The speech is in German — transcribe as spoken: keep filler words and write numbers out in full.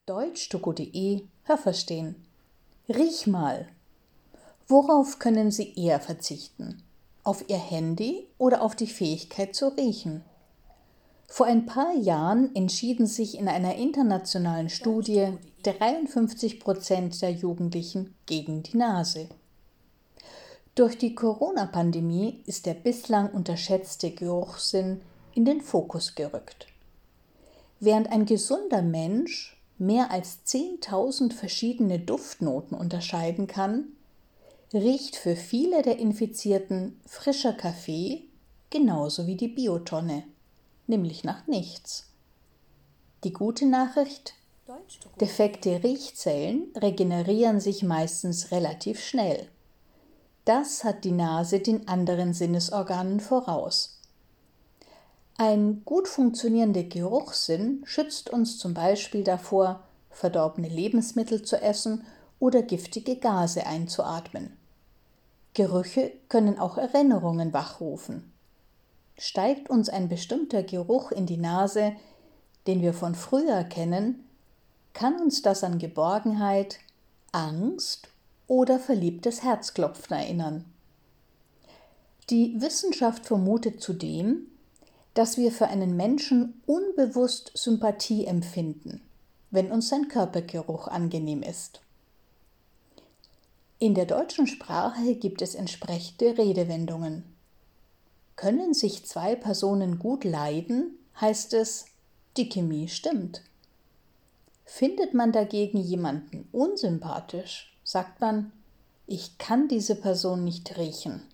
deutschtogo.de Hörverstehen. Riech mal. Worauf können Sie eher verzichten? Auf Ihr Handy oder auf die Fähigkeit zu riechen? Vor ein paar Jahren entschieden sich in einer internationalen Studie dreiundfünfzig Prozent der Jugendlichen gegen die Nase. Durch die Corona-Pandemie ist der bislang unterschätzte Geruchssinn in den Fokus gerückt. Während ein gesunder Mensch mehr als zehntausend verschiedene Duftnoten unterscheiden kann, riecht für viele der Infizierten frischer Kaffee genauso wie die Biotonne, nämlich nach nichts. Die gute Nachricht: defekte Riechzellen regenerieren sich meistens relativ schnell. Das hat die Nase den anderen Sinnesorganen voraus. Ein gut funktionierender Geruchssinn schützt uns zum Beispiel davor, verdorbene Lebensmittel zu essen oder giftige Gase einzuatmen. Gerüche können auch Erinnerungen wachrufen. Steigt uns ein bestimmter Geruch in die Nase, den wir von früher kennen, kann uns das an Geborgenheit, Angst oder verliebtes Herzklopfen erinnern. Die Wissenschaft vermutet zudem, dass wir für einen Menschen unbewusst Sympathie empfinden, wenn uns sein Körpergeruch angenehm ist. In der deutschen Sprache gibt es entsprechende Redewendungen. Können sich zwei Personen gut leiden, heißt es, die Chemie stimmt. Findet man dagegen jemanden unsympathisch, sagt man, ich kann diese Person nicht riechen.